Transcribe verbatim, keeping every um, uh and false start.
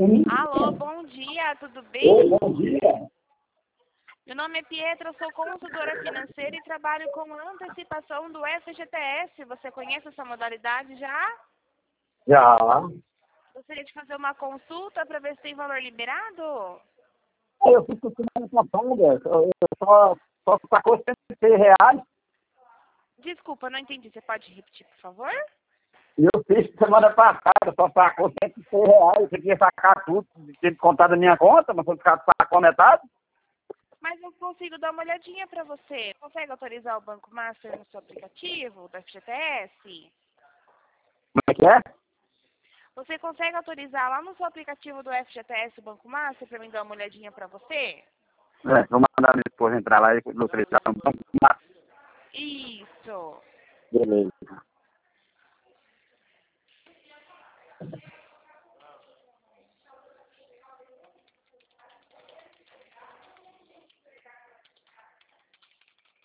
Alô, bom dia, tudo Oi, bem? bom dia. Meu nome é Pietra, eu sou consultora financeira e trabalho com a antecipação do F G T S. Você conhece essa modalidade já? Já. Gostaria de fazer uma consulta para ver se tem valor liberado? Eu fiz por semana passada. Eu só, só sacou cento e seis reais. Desculpa, não entendi. Você pode repetir, por favor? E eu fiz semana passada, só sacou cento e seis reais. Você queria sacar tudo, tinha que contar da minha conta, mas foi ficar sacou metade. Mas eu consigo dar uma olhadinha para você. Consegue autorizar o Banco Master no seu aplicativo do F G T S? Como é que é? Você consegue autorizar lá no seu aplicativo do F G T S o Banco Master para mim dar uma olhadinha para você? É, vou mandar minha esposa entrar lá e localizar um banco. Isso. Beleza.